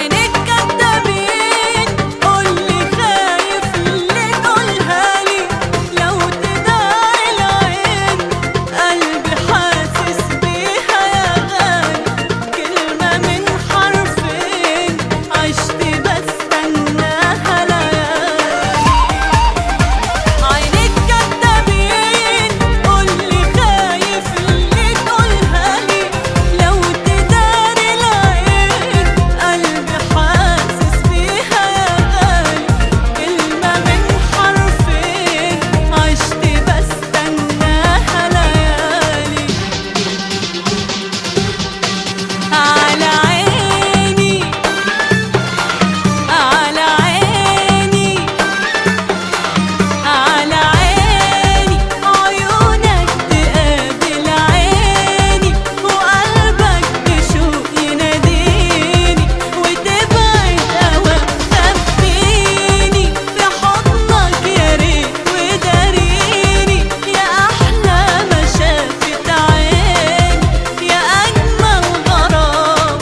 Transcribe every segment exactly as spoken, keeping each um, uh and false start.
عينيك كدابين، قولي خايف اللي تقولها لي، لو تداري العين قلبي حاسس بيها يا غالي، كلمة من حرفين عشت بستناها ليالي. عينيك كدابين، قولي خايف اللي تقولها لي، لو تداري العين قلبي حاسس بيها يا غالي، كلمة من حرفين عشت بستناها ليالي. على عيني على عيني على عيني، عيونك تقابل عيني، وقلبك بشوق يناديني، وتبعد أوام خبيني في حضنك يا ريت وداريني، يا أحلى ما شافت عيني، يا أجمل غرام.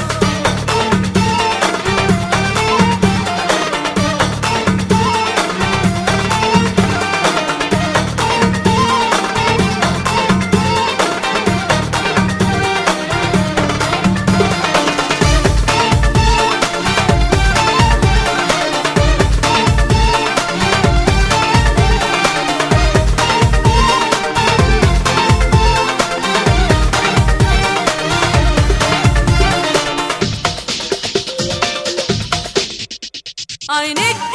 عينيك